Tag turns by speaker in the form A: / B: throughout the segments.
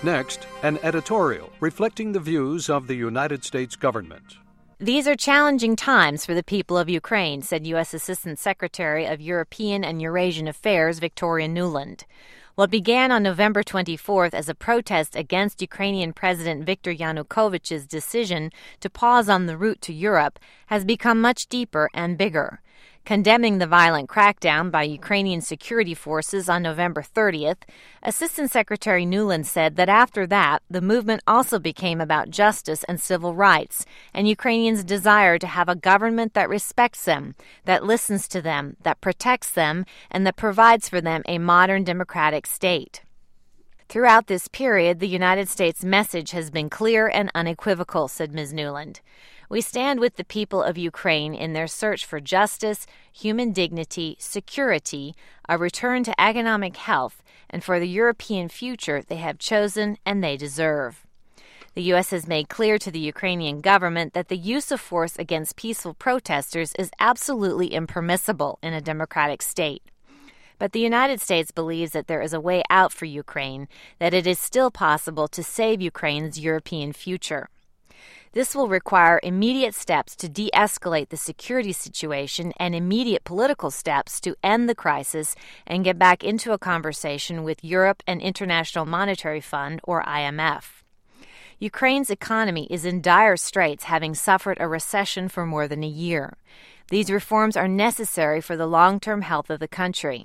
A: Next, an editorial reflecting the views of the United States government.
B: These are challenging times for the people of Ukraine, said U.S. Assistant Secretary of European and Eurasian Affairs Victoria Nuland. What began on November 24th as a protest against Ukrainian President Viktor Yanukovych's decision to pause on the route to Europe has become much deeper and bigger. Condemning the violent crackdown by Ukrainian security forces on November 30th, Assistant Secretary Nuland said that after that, the movement also became about justice and civil rights, and Ukrainians' desire to have a government that respects them, that listens to them, that protects them, and that provides for them a modern democratic state. Throughout this period, the United States' message has been clear and unequivocal, said Ms. Nuland. We stand with the people of Ukraine in their search for justice, human dignity, security, a return to economic health, and for the European future they have chosen and they deserve. The U.S. has made clear to the Ukrainian government that the use of force against peaceful protesters is absolutely impermissible in a democratic state. But the United States believes that there is a way out for Ukraine, that it is still possible to save Ukraine's European future. This will require immediate steps to de-escalate the security situation and immediate political steps to end the crisis and get back into a conversation with Europe and International Monetary Fund, or IMF. Ukraine's economy is in dire straits, having suffered a recession for more than a year. These reforms are necessary for the long-term health of the country.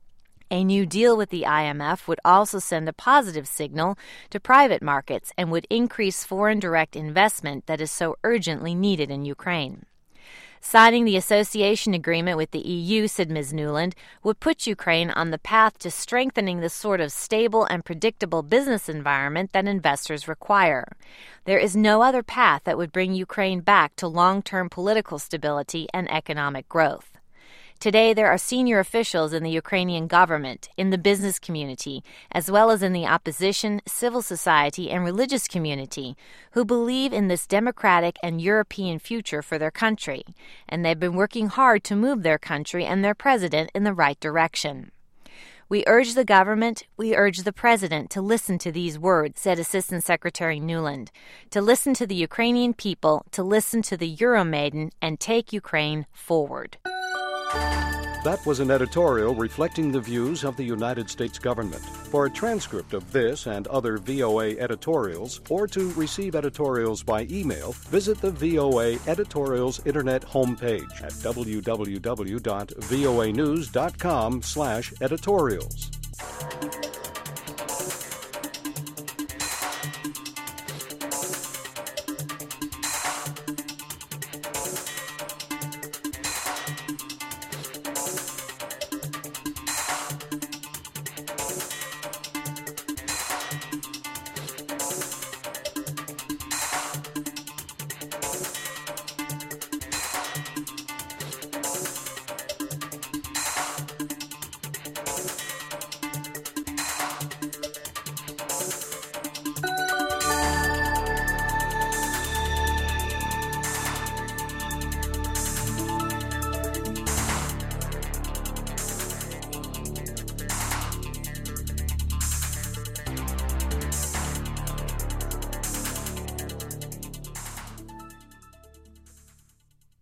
B: A new deal with the IMF would also send a positive signal to private markets and would increase foreign direct investment that is so urgently needed in Ukraine. Signing the association agreement with the EU, said Ms. Nuland, would put Ukraine on the path to strengthening the sort of stable and predictable business environment that investors require. There is no other path that would bring Ukraine back to long-term political stability and economic growth. Today, there are senior officials in the Ukrainian government, in the business community, as well as in the opposition, civil society, and religious community, who believe in this democratic and European future for their country, and they've been working hard to move their country and their president in the right direction. We urge the government, we urge the president to listen to these words, said Assistant Secretary Nuland, to listen to the Ukrainian people, to listen to the Euromaiden, and take Ukraine forward.
A: That was an editorial reflecting the views of the United States government. For a transcript of this and other VOA editorials, or to receive editorials by email, visit the VOA Editorials Internet homepage at www.voanews.com/editorials.